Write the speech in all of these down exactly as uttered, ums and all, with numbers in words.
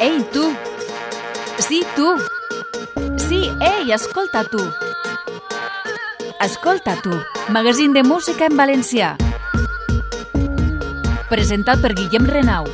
Ei, tu! Sí, tu! Sí, ei, escolta, tu! Escolta, tu! Magazín de música en valencià. Presentat per Guillem Renau.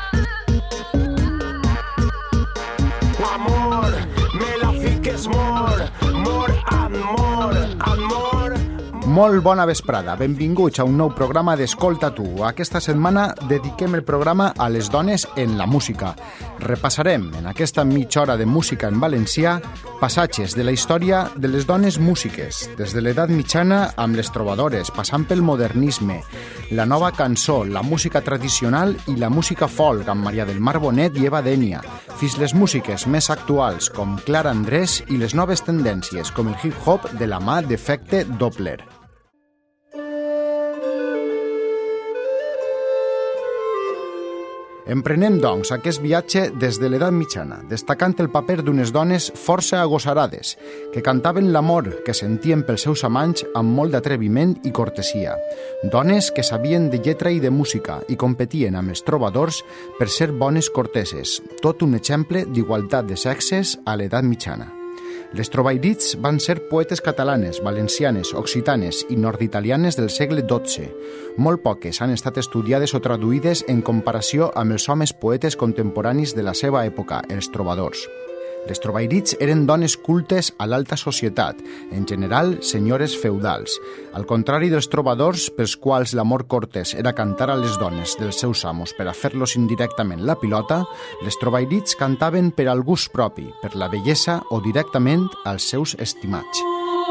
Amor, me la fiques more, more and more and more. Molt bona vesprada, benvinguts a un nou programa d'Escolta tu. Aquesta setmana dediquem el programa a les dones en la música. Repassarem en aquesta mitja hora de música en valencià passatges de la història de les dones músiques, des de l'edat mitjana amb les trobadores, passant pel modernisme, la nova cançó, la música tradicional i la música folk amb Maria del Mar Bonet i Eva Dènia, fins les músiques més actuals com Clara Andrés i les noves tendències com el hip-hop de la mà d'Efecte Doppler. Emprenem, doncs, aquest viatge des de l'edat mitjana, destacant el paper d'unes dones força agosarades, que cantaven l'amor que sentien pels seus amants amb molt d'atreviment i cortesia. Dones que sabien de lletra i de música i competien amb els trobadors per ser bones corteses, tot un exemple d'igualtat de sexes a l'edat mitjana. Les trobairits van ser poetes catalanes, valencianes, occitanes i nord-italianes del segle dotze. Molt poques han estat estudiades o traduïdes en comparació amb els homes poetes contemporanis de la seva època, els trobadors. Les trobairits eren dones cultes a l'alta societat, en general senyores feudals. Al contrari dels trobadors, pels quals l'amor cortés era cantar a les dones dels seus amos per a fer-los indirectament la pilota, les trobairits cantaven per al gust propi, per la bellesa o directament als seus estimats.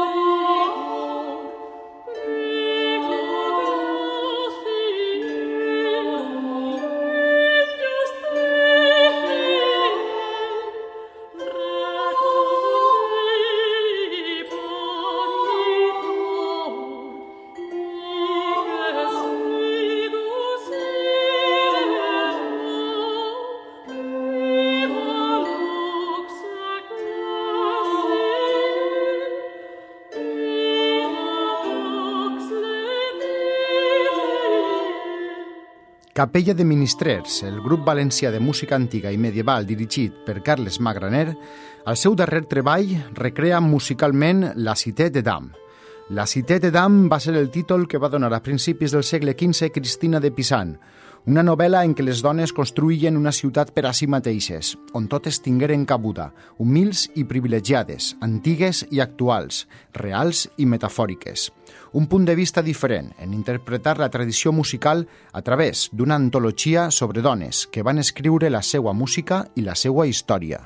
Capella de Ministrers, el grup valencià de música antiga i medieval dirigit per Carles Magraner, al seu darrer treball recrea musicalment La Cité de Dames. La Cité de Dames va ser el títol que va donar a principis del segle quinze Cristina de Pisan, una novel·la en què les dones construïen una ciutat per a si mateixes, on totes tingueren cabuda, humils i privilegiades, antigues i actuals, reals i metafòriques. Un punt de vista diferent en interpretar la tradició musical a través d'una antologia sobre dones que van escriure la seva música i la seva història.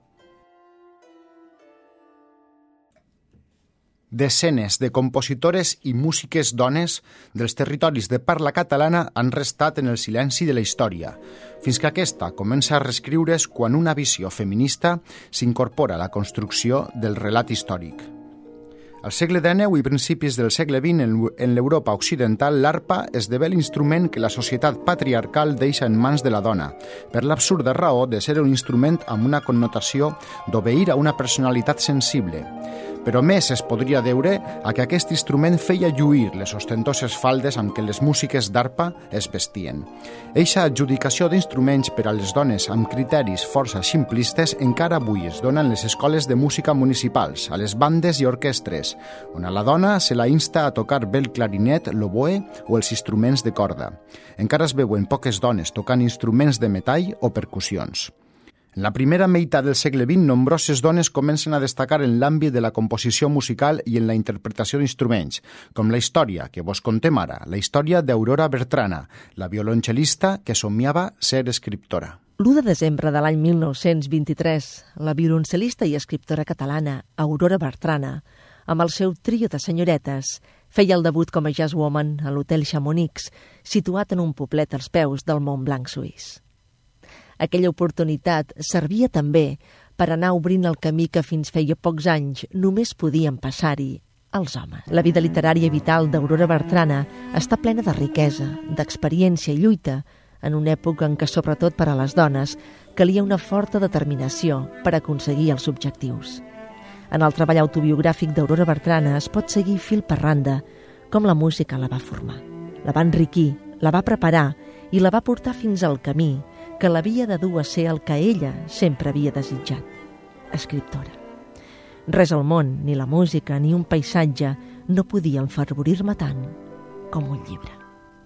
Desenes de compositores i músiques dones dels territoris de parla catalana han restat en el silenci de la història, fins que aquesta comença a reescriure's quan una visió feminista s'incorpora a la construcció del relat històric. Al segle dinou i principis del segle vint, en l'Europa occidental, l'arpa esdevé l'instrument que la societat patriarcal deixa en mans de la dona, per l'absurda raó de ser un instrument amb una connotació d'obeir a una personalitat sensible. Però més es podria deure a que aquest instrument feia lluir les ostentoses faldes amb què les músiques d'arpa es vestien. Eixa adjudicació d'instruments per a les dones amb criteris força simplistes encara avui es donen en les escoles de música municipals, a les bandes i orquestres, on a la dona se la insta a tocar bé el clarinet, l'oboe o els instruments de corda. Encara es veuen poques dones tocant instruments de metall o percussions. En la primera meitat del segle vint, nombroses dones comencen a destacar en l'àmbit de la composició musical i en la interpretació d'instruments, com la història que vos contem ara, la història d'Aurora Bertrana, la violoncel·lista que somiava ser escriptora. l'u de desembre de l'any mil nou-cents vint-i-tres, la violoncel·lista i escriptora catalana Aurora Bertrana, amb el seu trio de senyoretes, feia el debut com a jazzwoman a l'Hotel Chamonix, situat en un poblet als peus del Mont Blanc suís. Aquella oportunitat servia també per anar obrint el camí que fins feia pocs anys només podien passar-hi els homes. La vida literària i vital d'Aurora Bertrana està plena de riquesa, d'experiència i lluita, en una època en què, sobretot per a les dones, calia una forta determinació per aconseguir els objectius. En el treball autobiogràfic d'Aurora Bertrana es pot seguir fil per randa com la música la va formar. La va enriquir, la va preparar i la va portar fins al camí que l'havia de dur a ser el que ella sempre havia desitjat, escriptora. Res al món, ni la música, ni un paisatge, no podia enfervorir-me tant com un llibre.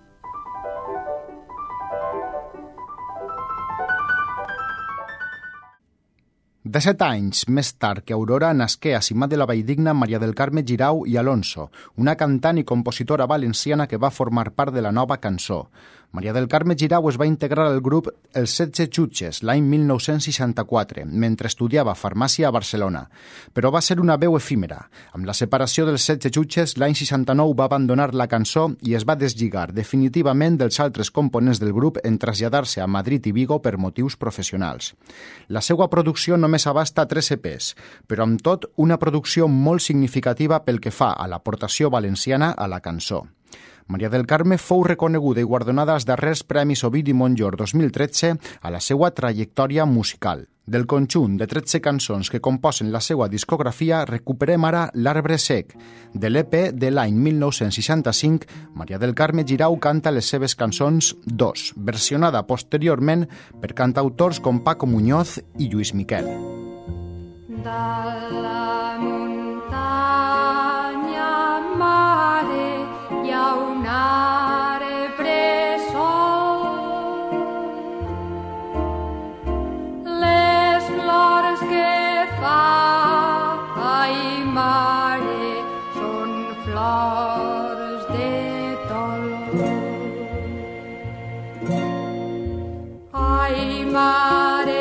Disset anys més tard que Aurora nasqué a Simat de la Valldigna Maria del Carme Girau i Alonso, una cantant i compositora valenciana que va formar part de la Nova Cançó. Maria del Carme Girau es va integrar al grup Els setze Jutges l'any mil nou-cents seixanta-quatre, mentre estudiava farmàcia a Barcelona. Però va ser una veu efímera. Amb la separació dels setze Jutges, l'any seixanta-nou va abandonar la cançó i es va deslligar definitivament dels altres components del grup en traslladar-se a Madrid i Vigo per motius professionals. La seva producció només abasta tres E Pes, però amb tot una producció molt significativa pel que fa a l'aportació valenciana a la cançó. Maria del Carme fou reconeguda i guardonada als darrers Premis Ovidi Montllor dos mil tretze a la seva trajectòria musical. Del conjunt de tretze cançons que composen la seva discografia, recuperem ara L'Arbre Sec. De l'E P de l'any mil nou-cents seixanta-cinc, Maria del Carme Girau canta les seves cançons Dos, versionada posteriorment per cantautors com Paco Muñoz i Lluís Miquel. De la muntanya mare hi ha un arbre sol. Les flors que fa, ai mare, són flors de tol. Ai mare,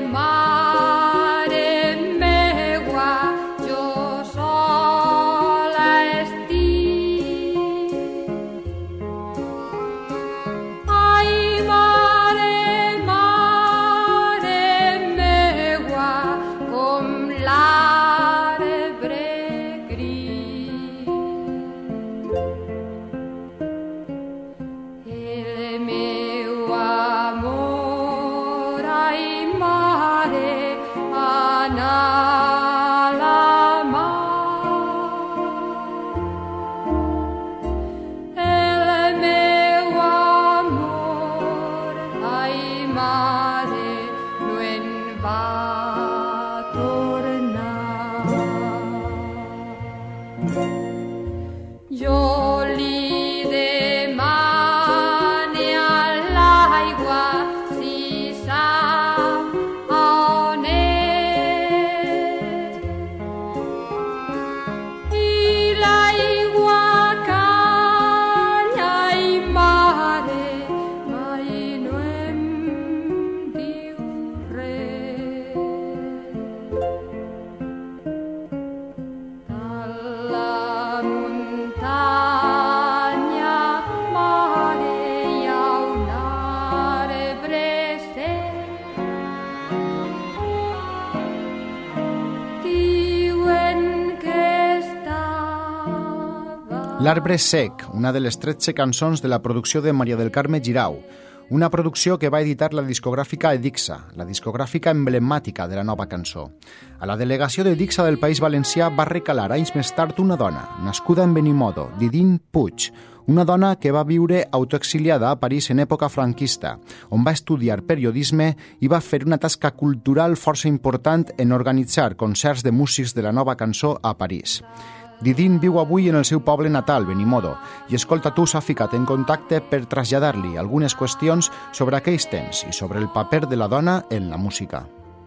L'Arbre Sec, una de les tretze cançons de la producció de Maria del Carme Girau, una producció que va editar la discogràfica Edixa, la discogràfica emblemàtica de la Nova Cançó. A la delegació d'Edixa del País Valencià va recalar anys més tard una dona, nascuda en Benimodo, Didín Puig, una dona que va viure autoexiliada a París en època franquista, on va estudiar periodisme i va fer una tasca cultural força important en organitzar concerts de músics de la Nova Cançó a París. Didín viu avui en el seu poble natal, Benimodo, i Escolta Tu s'ha ficat en contacte per traslladar-li algunes qüestions sobre aquells temps i sobre el paper de la dona en la música.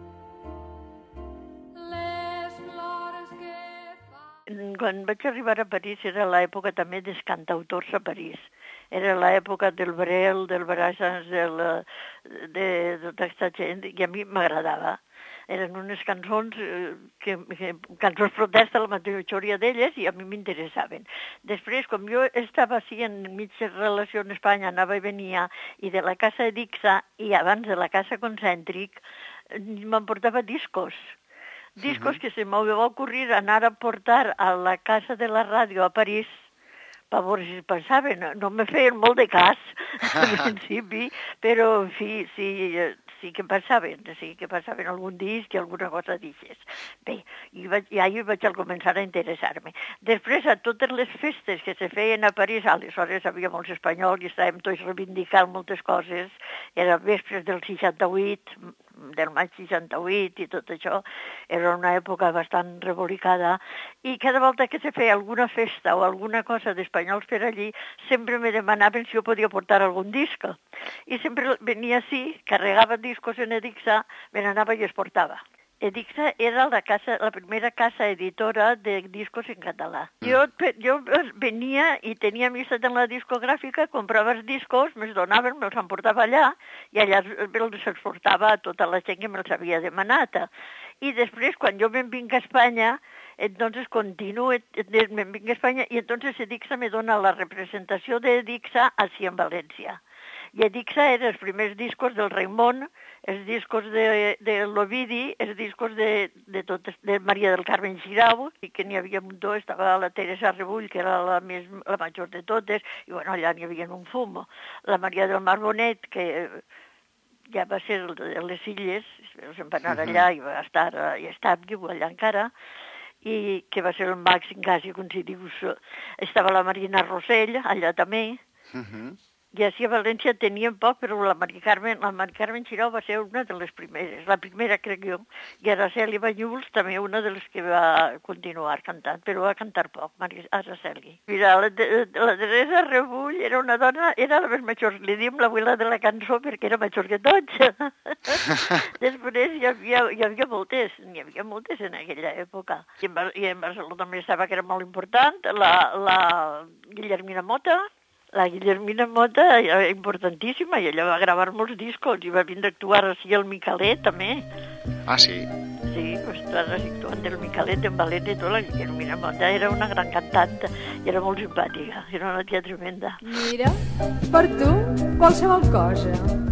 Quan vaig arribar a París era l'època també dels cantautors a París. Era l'època del Brel, del Brassens, de, la, de, de tota aquesta gent, i a mi m'agradava. Eren unes cançons, que, que, cançons protesta, la majoria d'elles, i a mi m'interessaven. Després, com jo estava així en mitja relació en Espanya, anava i venia, i de la casa Edixa, i abans de la casa Concèntric, m'emportava discos. Discos uh-huh. que se m'ho va ocorrir anar a portar a la casa de la ràdio a París, per veure si pensaven. No me feien molt de cas, al principi, però en fi, si, sí que passaven, sí que passaven algun disc i alguna cosa d'aixes. Bé, i vaig, ja hi vaig començar a interessar-me. Després, a totes les festes que se feien a París, aleshores havia molts espanyols i estàvem tots reivindicant moltes coses, era vespres del seixanta-vuit, del maig seixanta-vuit i tot això, era una època bastant revolicada, i cada volta que se feia alguna festa o alguna cosa d'espanyols per allí, sempre me demanaven si jo podia portar algun disc. I sempre venia així, carregava discos en Edixa, me n'anava i es portava. Edixa era la, casa, la primera casa editora de discos en català. Jo, jo venia i tenia amistat en la discogràfica, comprava els discos, me'ls donaven, me'ls emportava allà, i allà els exportava a tota la gent que me'ls havia demanat. I després, quan jo me'n vinc a Espanya, entonces continuo, me'n vinc a Espanya, i entonces Edixa me dona la representació d'Edixa així en València. I Edixa eren els primers discos del Raimon, els discos de, de l'Ovidi, els discos de, de, totes, de Maria del Carmen Xirau, i que n'hi havia un dos, estava la Teresa Rebull, que era la, més, la major de totes, i bueno, allà n'hi havia un fum. La Maria del Mar Bonet, que ja va ser de les Illes, se'n va anar allà i va estar, i està viu allà encara, i que va ser el màxim quasi, com si dius, estava la Marina Rossell, allà també, uh-huh. I així a València tenien poc, però la Mari Carmen, la Mari Carmen Xirau va ser una de les primeres, la primera crec jo, i Araceli Banyuls també una de les que va continuar cantant, però va cantar poc, Araceli. Mira, la, la Teresa Rebull era una dona, era la més major, li diem l'abuela de la cançó perquè era major que tots. Després hi havia, hi havia moltes, n'hi havia moltes en aquella època. I en, i en Barcelona també estava que era molt important, la, la Guillermina Mota, La Guillermina Mota era importantíssima i ella va gravar molts discos i va vindre a actuar així al Micalet també. Ah, sí? Sí, va estar actuant del Micalet en València i tot. La Guillermina Mota era una gran cantant i era molt simpàtica, era una tia tremenda. Mira, per tu qualsevol cosa.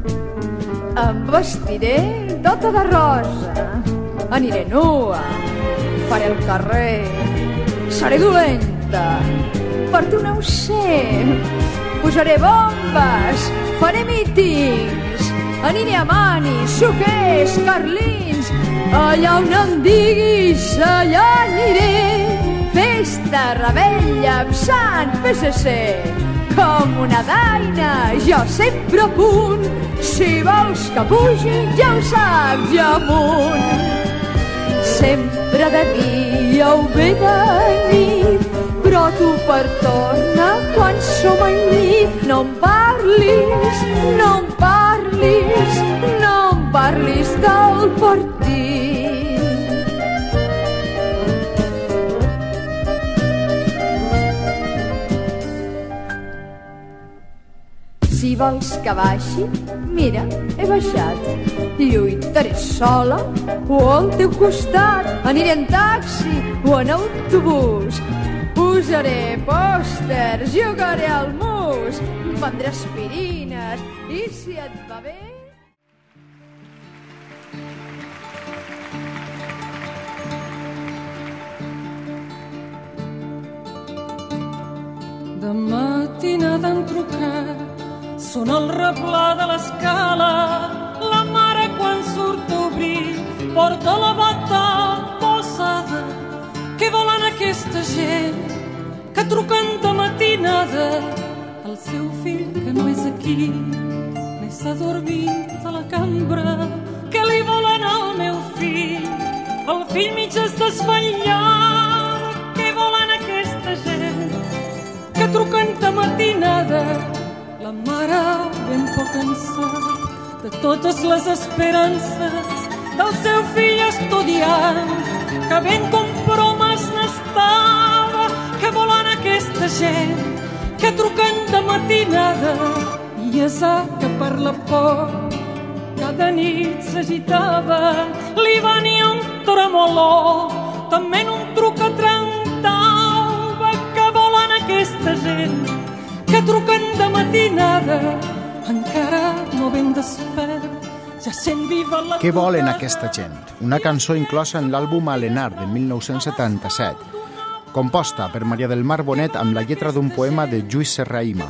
Em vestiré tota de rosa, aniré nua, faré el carrer, seré dolenta, per tu no ho sé. Posaré bombes, faré mítings, aniré a Mani, Suquers, Carlins, allà on em diguis, allà aniré. Festa, rebella, amb Sant P S C, com una daina, jo sempre a punt. Si vols que pugi, ja ho saps, ja amunt. Sempre de dia o bé de nit, però tu per torna quan som al llit. No em parlis, no em parlis, no em parlis del partit. Si vols que baixi, mira, he baixat. Lluitaré sola o al teu costat. Aniré en taxi o en autobús. Posaré pòsters, jugaré al mus, vendré aspirines i si et va bé... De matinada han trucat, sona el replà de l'escala, la mare quan surt a obrir porta la bata posada. Què volen aquesta gent que truquen de matinada? El seu fill que no és aquí, ni s'ha dormit a la cambra. Què li volen al meu fill? El fill mig es desvetllava. Què volen aquesta gent que truquen de matinada? La mare ben poc cansada de totes les esperances del seu fill estudiant, que ben compromes n'estava. Que volen aquesta gent que truquen de matinada? I és que per la por cada nit s'agitava, li venia un tremolor, també en un truc que trencava. Que volen aquesta gent que truquen de matinada? Encara no ben despert, ja sent viva la... Què volen aquesta gent? Una cançó inclosa en l'àlbum Alenar de mil nou-cents setanta-set, composta per Maria del Mar Bonet amb la lletra d'un poema de Lluís Serrahima.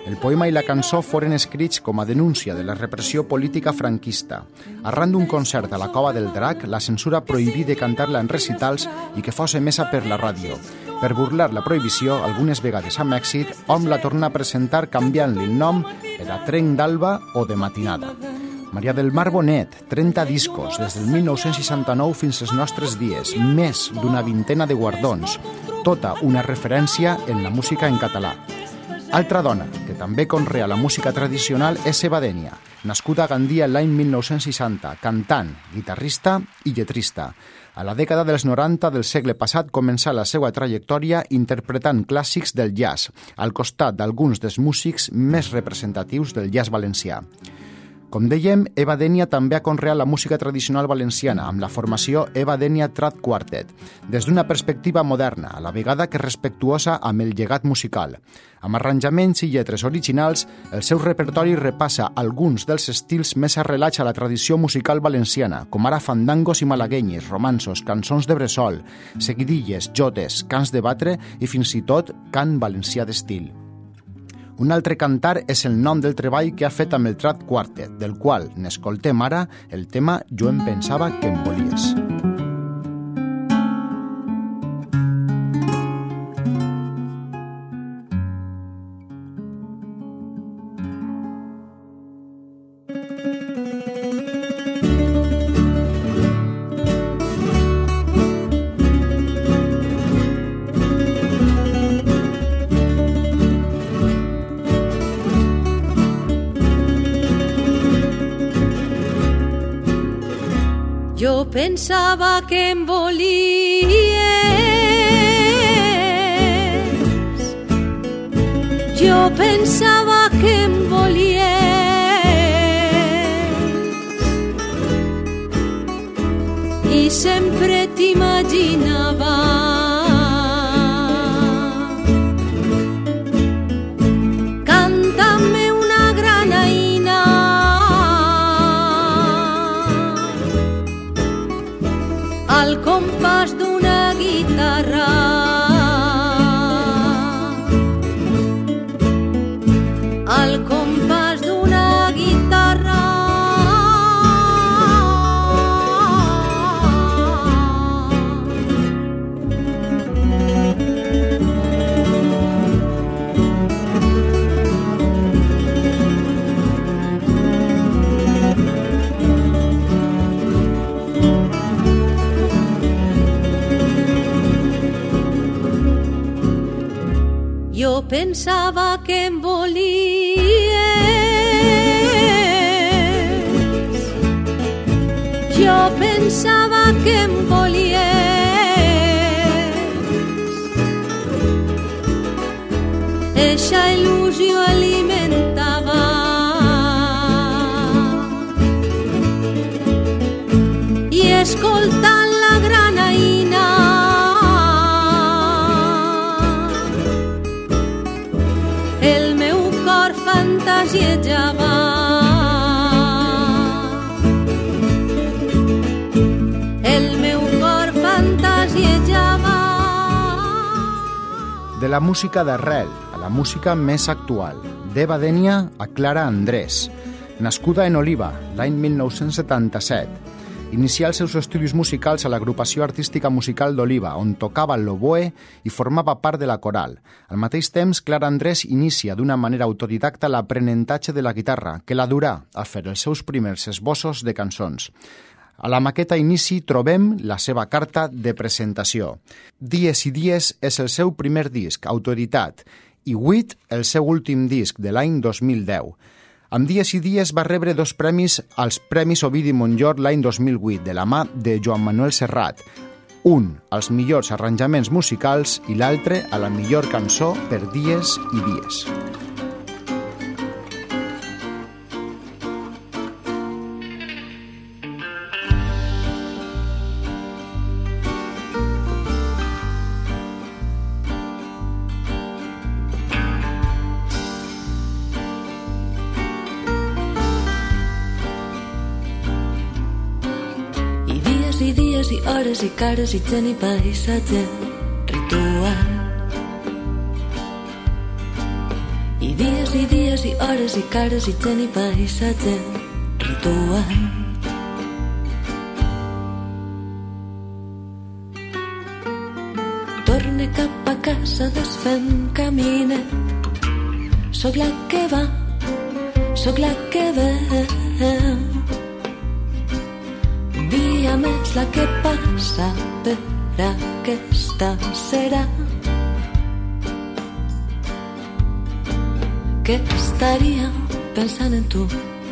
El poema i la cançó foren escrits com a denúncia de la repressió política franquista. Arran d'un concert a la Cova del Drac, la censura prohibí de cantar-la en recitals i que fos emesa per la ràdio. Per burlar la prohibició, algunes vegades amb èxit, hom la torna a presentar canviant-li el nom per a Trenc d'Alba o de Matinada. Maria del Mar Bonet, trenta discos, des del mil nou-cents seixanta-nou fins als nostres dies, més d'una vintena de guardons, tota una referència en la música en català. Altra dona, que també conrea la música tradicional, és Eva Dénia, nascuda a Gandia l'any mil nou-cents seixanta, cantant, guitarrista i lletrista. A la dècada dels noranta del segle passat començà la seva trajectòria interpretant clàssics del jazz, al costat d'alguns dels músics més representatius del jazz valencià. Com dèiem, Eva Dénia també ha conreat la música tradicional valenciana amb la formació Eva Dénia Trad Quartet, des d'una perspectiva moderna, a la vegada que respectuosa amb el llegat musical. Amb arranjaments i lletres originals, el seu repertori repassa alguns dels estils més arrelats a la tradició musical valenciana, com ara fandangos i malaguenyes, romanços, cançons de bressol, seguidilles, jotes, cants de batre i fins i tot cant valencià d'estil. Un altre cantar és el nom del treball que ha fet amb el Trad Quartet, del qual n'escoltem ara el tema Jo em pensava que em volies. Jo pensava que em volies, jo pensava que em volies, i sempre t'imaginava canta'm-me una granaïna al compàs d'una guitarra, al compàs d'una guitarra. Jo pensava que em volies, jo pensava que em volies, eixa il·lusió alimentava i escoltant la granaïna el meu cor fantasiejava. El meu cor fantasiejava. De la música d'arrel a la música més actual, d'Eva Dénia a Clara Andrés. Nascuda en Oliva l'any mil nou-cents setanta-set, inicià els seus estudis musicals a l'agrupació artística musical d'Oliva, on tocava l'oboe i formava part de la coral. Al mateix temps, Clara Andrés inicia d'una manera autodidacta l'aprenentatge de la guitarra, que la durà a fer els seus primers esbossos de cançons. A la maqueta inici trobem la seva carta de presentació. Dies i dies és el seu primer disc, autoeditat, i Huit el seu últim disc, de l'any dos mil deu. Amb Dies i dies va rebre dos premis als Premis Ovidi Montllor l'any dos mil vuit, de la mà de Joan Manuel Serrat. Un als millors arranjaments musicals i l'altre a la millor cançó per Dies i dies. I dies i hores i cares i gent i paisatge ritual. I dies i dies i hores i cares i gent i paisatge ritual. Torne cap a casa desfent caminet. Soc la que va, soc la que veu. Un dia més la que passa per aquesta serà. Que estaria pensant en tu.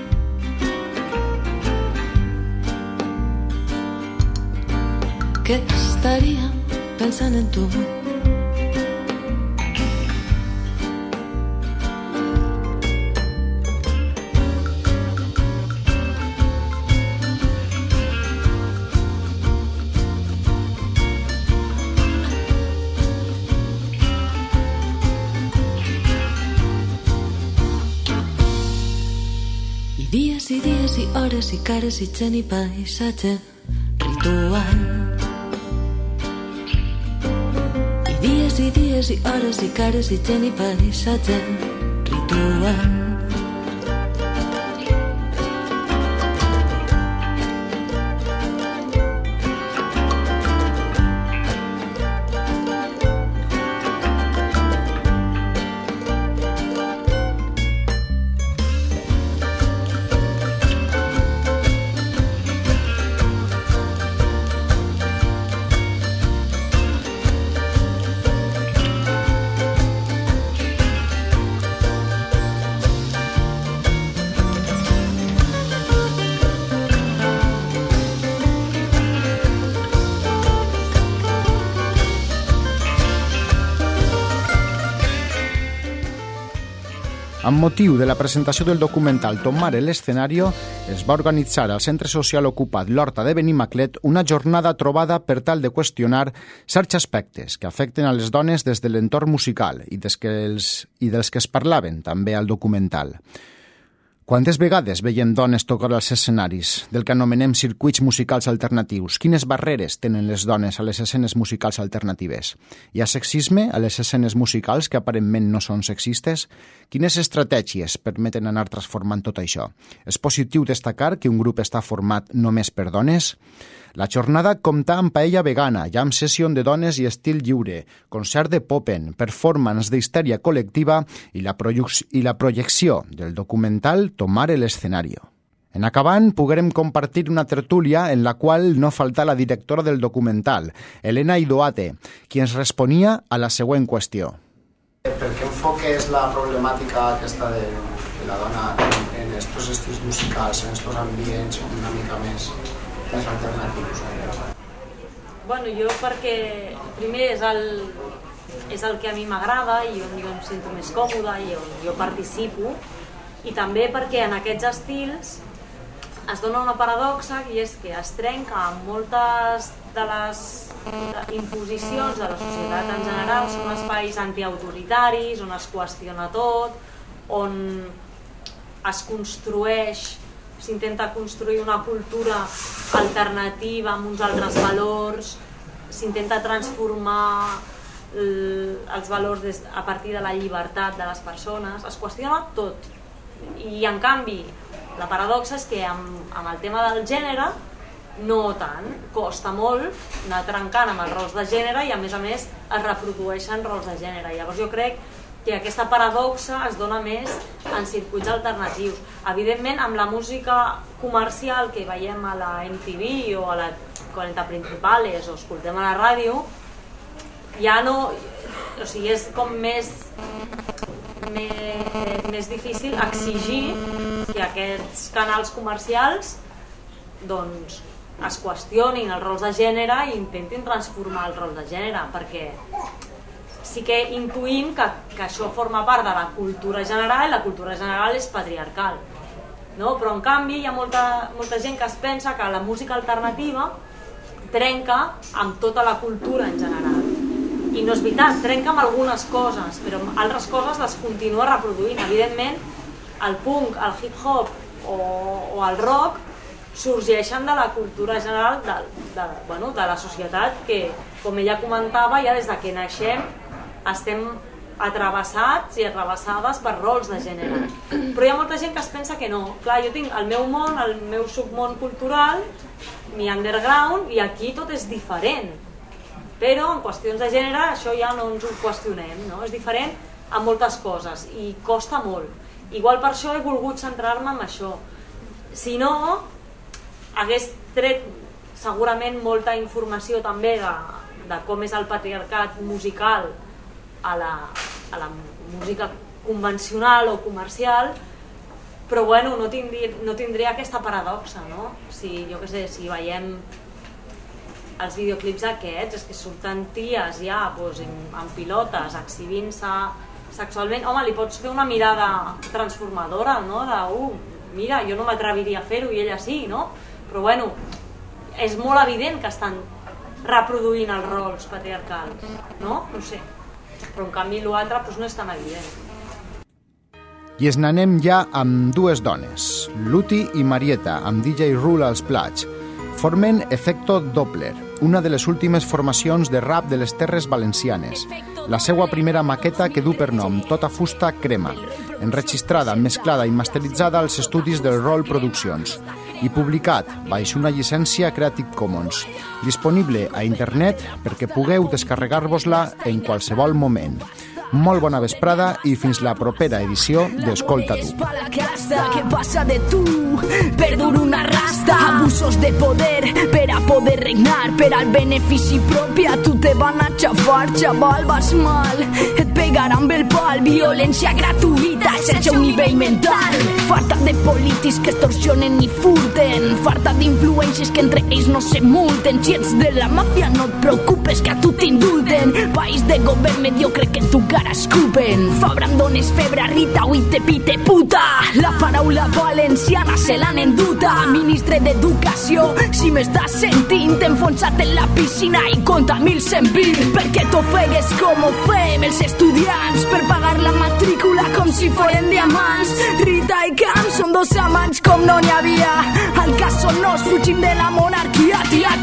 Que estaria pensant en tu. Dies i dies i hores i cares i gent i paisatge ritual. I dies i dies i hores i cares i gent i paisatge ritual. Amb motiu de la presentació del documental Tomar el escenario, es va organitzar al Centre Social Ocupat l'Horta de Benimaclet una jornada trobada per tal de qüestionar certs aspectes que afecten a les dones des de l'entorn musical i dels que, els, i dels que es parlaven també al documental. Quantes vegades veiem dones tocar als escenaris del que anomenem circuits musicals alternatius? Quines barreres tenen les dones a les escenes musicals alternatives? Hi ha sexisme a les escenes musicals que aparentment no són sexistes? Quines estratègies permeten anar transformant tot això? És positiu destacar que un grup està format només per dones? La jornada compta amb paella vegana, jam session de dones i estil lliure, concert de popen, performance d'histèria col·lectiva i la, i la projecció del documental Tomar el escenario. En acabant, poguérem compartir una tertúlia en la qual no falta la directora del documental, Elena Idoate, qui ens responia a la següent qüestió. Per què enfoques la problemàtica aquesta de, de la dona en estos estils musicals, en estos ambients una mica més, més alternatius? Bueno, jo perquè primer és el, és el que a mi m'agrada i on jo em sento més còmoda i on jo participo, i també perquè en aquests estils es dona una paradoxa i és que es trenca amb moltes de les imposicions de la societat en general. Són espais antiautoritaris on es qüestiona tot, on es construeix, s'intenta construir una cultura alternativa amb uns altres valors, s'intenta transformar els valors a partir de la llibertat de les persones, es qüestiona tot. I en canvi, la paradoxa és que amb, amb el tema del gènere no tant, costa molt anar trencant amb els rols de gènere i a més a més es reprodueixen rols de gènere. Llavors jo crec que aquesta paradoxa es dona més en circuits alternatius. Evidentment, amb la música comercial que veiem a la M T V o a la quaranta Principales o escoltem a la ràdio, ja no... O sigui, és com més... Més, més difícil exigir que aquests canals comercials doncs, es qüestionin els rols de gènere i intentin transformar els rols de gènere, perquè sí que intuïm que, que això forma part de la cultura general i la cultura general és patriarcal, no? Però en canvi hi ha molta, molta gent que es pensa que la música alternativa trenca amb tota la cultura en general. I no és veritat, trenca amb algunes coses, però altres coses les continua reproduint. Evidentment, el punk, el hip-hop o, o el rock sorgeixen de la cultura general de, de, bueno, de la societat que, com ella comentava, ja des de que naixem estem atravessats i atravessades per rols de gènere. Però hi ha molta gent que es pensa que no. Clar, jo tinc el meu món, el meu submón cultural, mi underground, i aquí tot és diferent. Però en qüestions de gènere això ja no ens ho qüestionem, no? És diferent en moltes coses i costa molt. Igual per això he volgut centrar-me en això. Si no, hagués tret segurament molta informació també de, de com és el patriarcat musical a la, a la música convencional o comercial, però bueno, no tindria, no tindria aquesta paradoxa, no? Si, jo què sé, si veiem els videoclips aquests, és que surten ties ja doncs, en, en pilotes, exhibint-se sexualment, home, li pots fer una mirada transformadora, no? De, uh, mira, jo no m'atreviria a fer-ho i ella sí, no? Però bueno, és molt evident que estan reproduint els rols patriarcals, no? No sé. Però en canvi l'altre doncs, no és tan evident. I es n'anem ja amb dues dones, Luti i Marieta, amb D J Rule als plats. Formen Efecto Doppler, una de les últimes formacions de rap de les Terres Valencianes. La seva primera maqueta que du per nom Tota Fusta Crema, enregistrada, mesclada i masteritzada als estudis del Roll Produccions i publicat baix una llicència Creative Commons, disponible a internet perquè pugueu descarregar-vos-la en qualsevol moment. Molt bona vesprada i fins la propera edició d'Escolta Tu. ¿Qué pasa de tú? Perdur una rasta, abusos de poder per a poder regnar, per al benefici propi a tu te van a xafar, xaval, vas mal, et pegaran pel pal, violència gratuïta, és el seu nivell mental, farta de polítics que extorsionen i furten, farta d'influències que entre ells no se multen, si ets de la màfia no et preocupes que a tu t'indulten, país de govern mediocre que en tu cara escupen, Fabra em dones febre, Rita, ui te pite puta, la paraula valenciana se l'han enduta, ministre d'Educació, si m'estàs sentint, t'enfonsat en la piscina i compta mil cent vint, perquè t'ofegues com ho fem els estudiants, per pagar la matrícula com si foren diamants, Rita i Camp són dos amants com no n'hi havia, al cas on nos fugim de la monarquia, tia,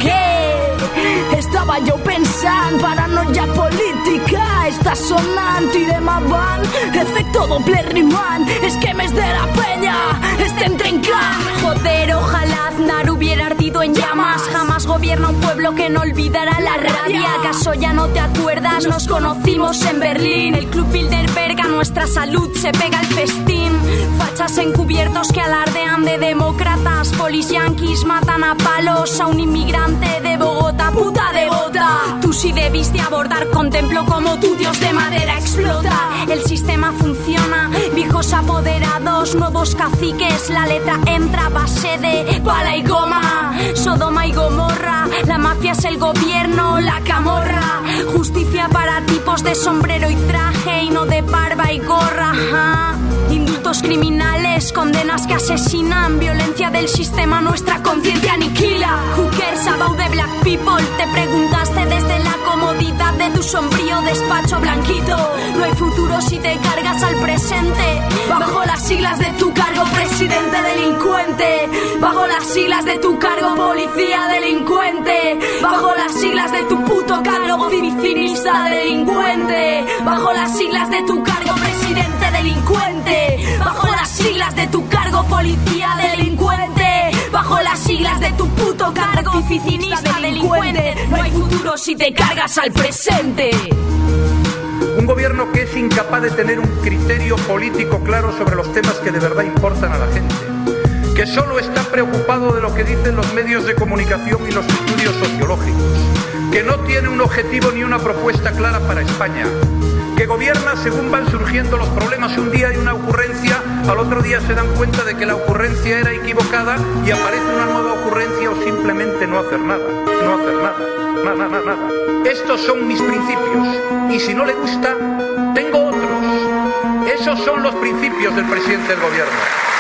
què? Estava jo pensant, paranoia política, està sonant, tirem avant, efecto doble rimant, esquemes de la peña, estem trencant. Joder, ojalá Aznar hubiera ardido en llamas, jamás gobierna un pueblo que no olvidará la rabia. ¿Acaso ya no te acuerdas? Nos conocimos en Berlín, el Club Bilderberg a nuestra salud se pega el festín, fachas encubiertos que alardean de demócratas, polis yanquis matan a palos a un inmigrante de Bogotá, puta devota. Tú sí debiste abordar con templo como tu dios de madera explota. El sistema funciona, viejos apoderados, nuevos caciques, la letra entra a base de bala y goma. Sodoma y Gomorra, la mafia es el gobierno, la camorra. Justicia para tipos de sombrero y traje y no de barba y gorra. Ajá. Indultos criminales, condenas que asesinan, violencia del sistema, nuestra conciencia aniquila. Who cares about the black people? Te preguntaste desde la comodidad de tu sombrío despacho blanquito. No hay futuro si te cargas al presente, bajo las siglas de tu cargo, presidente delincuente, bajo las siglas de tu cargo, policía delincuente, bajo las siglas de tu puto cargo, oficinista delincuente, bajo las siglas de tu cargo, presidente delincuente, bajo las siglas de tu cargo, policía delincuente, bajo las siglas de tu puto cargo, oficinista delincuente. No hay futuro si te cargas al presente. Un gobierno que es incapaz de tener un criterio político claro sobre los temas que de verdad importan a la gente, que solo está preocupado de lo que dicen los medios de comunicación y los estudios sociológicos, que no tiene un objetivo ni una propuesta clara para España, que gobierna según van surgiendo los problemas. Un día hay una ocurrencia, al otro día se dan cuenta de que la ocurrencia era equivocada y aparece una nueva ocurrencia, o simplemente no hacer nada, no hacer nada, nada, nada, nada. Estos son mis principios y si no le gusta, tengo otros. Esos son los principios del presidente del gobierno.